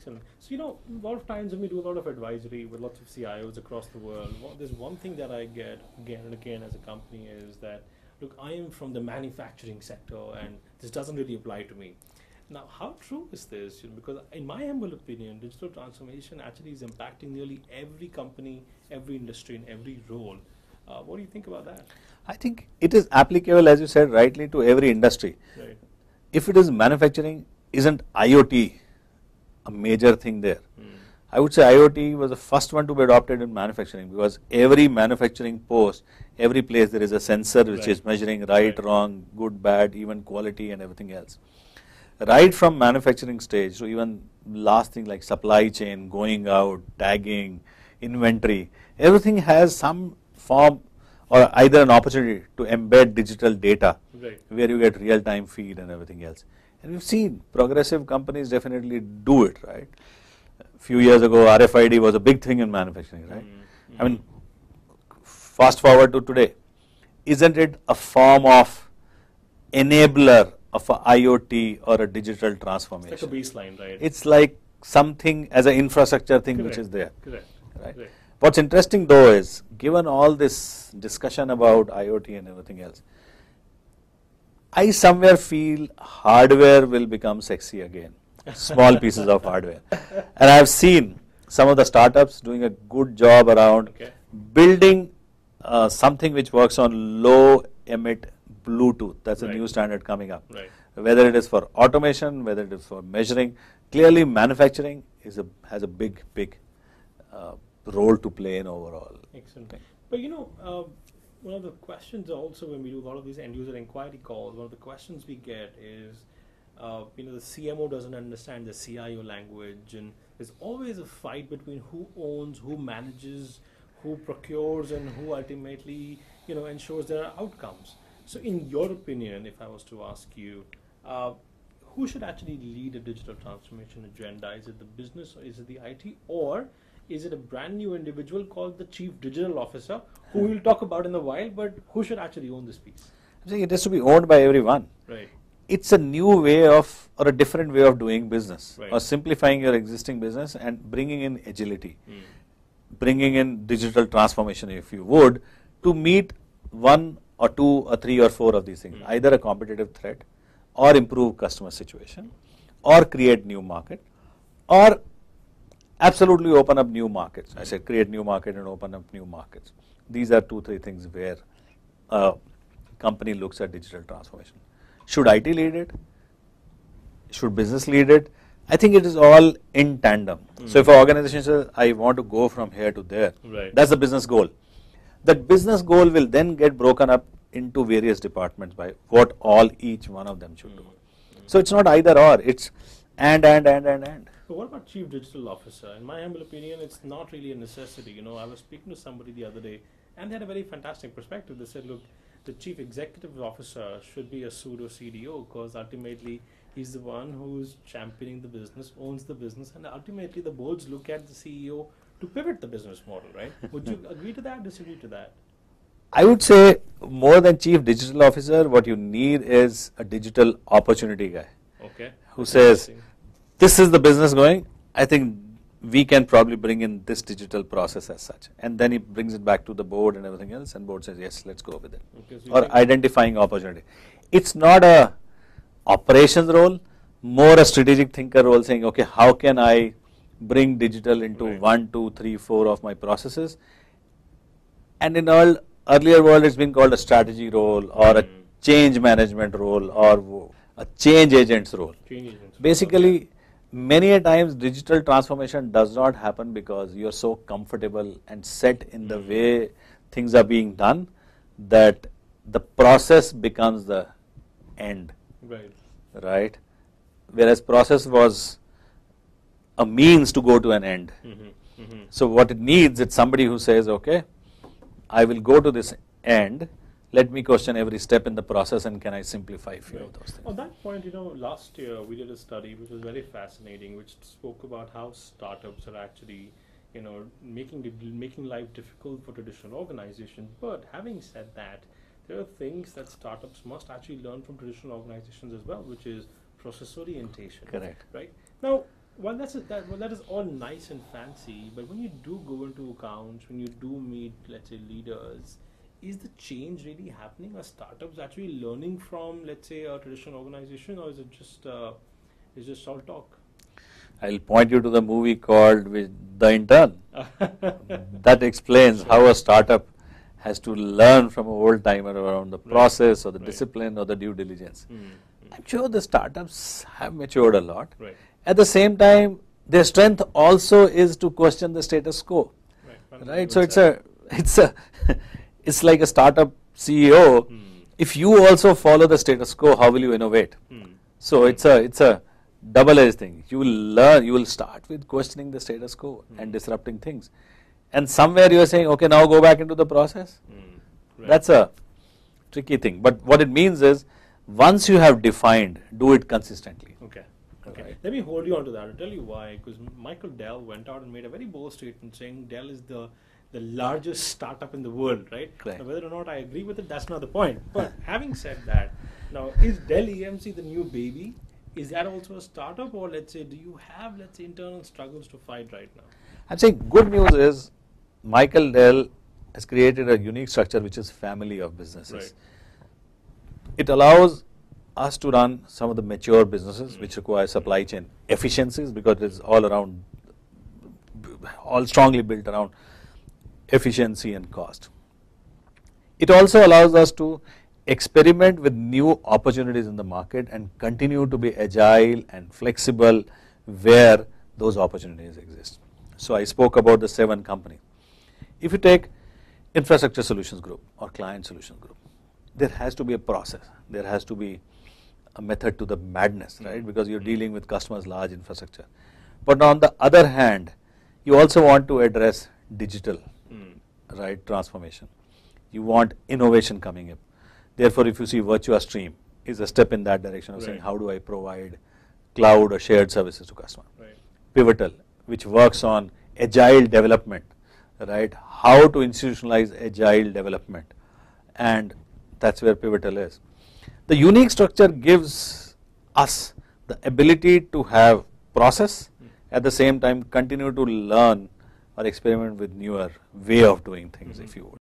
Excellent. So, you know, a lot of times when we do a lot of advisory with lots of CIOs across the world, there's one thing that I get again and again as a company is that, look, I am from the manufacturing sector and this doesn't really apply to me. Now, how true is this? You know, because in my humble opinion, digital transformation actually is impacting nearly every company, every industry, and every role. What do you think about that? I think it is applicable, as you said rightly, to every industry. Right. If it is manufacturing, isn't IoT a major thing there? I would say IoT was the first one to be adopted in manufacturing, because every manufacturing post, every place there is a sensor which is measuring right, wrong, good, bad, even quality and everything else. Right from manufacturing stage to even last thing like supply chain, going out, tagging, inventory, everything has some form or either an opportunity to embed digital data where you get real-time feed and everything else. And we've seen progressive companies definitely do it, right? A few years ago, RFID was a big thing in manufacturing, right? I mean, fast forward to today, isn't it a form of enabler of a IoT or a digital transformation? It's like a baseline, right? It's like something as an infrastructure thing which is there. Correct. Right? What's interesting though is, given all this discussion about IoT and everything else, I somewhere feel hardware will become sexy again, small pieces of hardware. And I've seen some of the startups doing a good job around building something which works on low emit Bluetooth. That's a new standard coming up. Whether it is for automation, whether it is for measuring, clearly manufacturing has a big role to play in overall. Excellent. But you know, one of the questions also when we do a lot of these end user inquiry calls, one of the questions we get is, you know, the CMO doesn't understand the CIO language, and there's always a fight between who owns, who manages, who procures, and who ultimately, you know, ensures there are outcomes. So in your opinion, if I was to ask you, who should actually lead a digital transformation agenda? Is it the business or is it the IT, or is it a brand new individual called the Chief Digital Officer, who we'll talk about in a while, but who should actually own this piece? I think it has to be owned by everyone. Right. It's a new way of, or a different way of doing business, or simplifying your existing business and bringing in agility, bringing in digital transformation, if you would, to meet one or two or three or four of these things, either a competitive threat, or improve customer situation, or create new market, or absolutely open up new markets. I said create new market and open up new markets. These are 2-3 things where a company looks at digital transformation. Should IT lead it? Should business lead it? I think it is all in tandem. So if an organization says, I want to go from here to there, that's the business goal. That business goal will then get broken up into various departments by what all each one of them should do. So it's not either or, it's and. So what about Chief Digital Officer? In my humble opinion, it's not really a necessity. You know, I was speaking to somebody the other day, and they had a very fantastic perspective. They said, look, the Chief Executive Officer should be a pseudo CDO, because ultimately he's the one who's championing the business, owns the business, and ultimately the boards look at the CEO to pivot the business model, right? Would you agree to that, disagree to that? I would say more than Chief Digital Officer, what you need is a digital opportunity guy. Who says, this is the business going, I think we can probably bring in this digital process as such. And then he brings it back to the board and everything else, and board says, yes, let's go with it. So or identifying opportunity. It's not a operations role, more a strategic thinker role, saying, okay, how can I bring digital into 1, 2, 3, 4 of my processes? And in all earlier world, it's been called a strategy role, or a change management role, or a change agent's role. Basically, many a times digital transformation does not happen because you're so comfortable and set in the way things are being done that the process becomes the end. Right? Whereas process was a means to go to an end. So what it needs is somebody who says, okay, I will go to this end, let me question every step in the process, and can I simplify a few of those things. On that point, you know, last year we did a study which was very fascinating, which spoke about how startups are actually, you know, making life difficult for traditional organizations. But having said that, there are things that startups must actually learn from traditional organizations as well, which is process orientation. Correct. Right? Now, Well, that is all nice and fancy, but when you do go into accounts, when you do meet, let's say, leaders, is the change really happening? Are startups actually learning from, let's say, a traditional organization, or is it just all talk? I'll point you to the movie called The Intern. That explains how a startup has to learn from an old timer around the process or the discipline or the due diligence. I'm sure the startups have matured a lot. At the same time, their strength also is to question the status quo. Right? So it's like a startup CEO. If you also follow the status quo, how will you innovate? So it's a double-edged thing. You will learn. You will start with questioning the status quo and disrupting things, and somewhere you are saying, okay, now go back into the process. That's a tricky thing. But what it means is, once you have defined, do it consistently. Okay. Let me hold you on to that. I'll tell you why. Because Michael Dell went out and made a very bold statement saying Dell is the largest startup in the world, right? Now, whether or not I agree with it, that's not the point. But having said that, now is Dell EMC the new baby? Is that also a startup, or let's say, do you have, let's say, internal struggles to fight right now? I'm saying good news is Michael Dell has created a unique structure which is family of businesses. It allows us to run some of the mature businesses which require supply chain efficiencies, because it's all strongly built around efficiency and cost. It also allows us to experiment with new opportunities in the market and continue to be agile and flexible where those opportunities exist. So I spoke about the 7 companies. If you take Infrastructure Solutions Group or Client Solutions Group, there has to be a process. There has to be a method to the madness, right? Because you're dealing with customers' large infrastructure. But on the other hand, you also want to address digital, right, transformation. You want innovation coming up. Therefore, if you see Virtua Stream is a step in that direction of saying, how do I provide cloud or shared services to customers? Pivotal, which works on agile development, right? How to institutionalize agile development, and that's where Pivotal is. The unique structure gives us the ability to have process, at the same time continue to learn or experiment with newer way of doing things, if you would.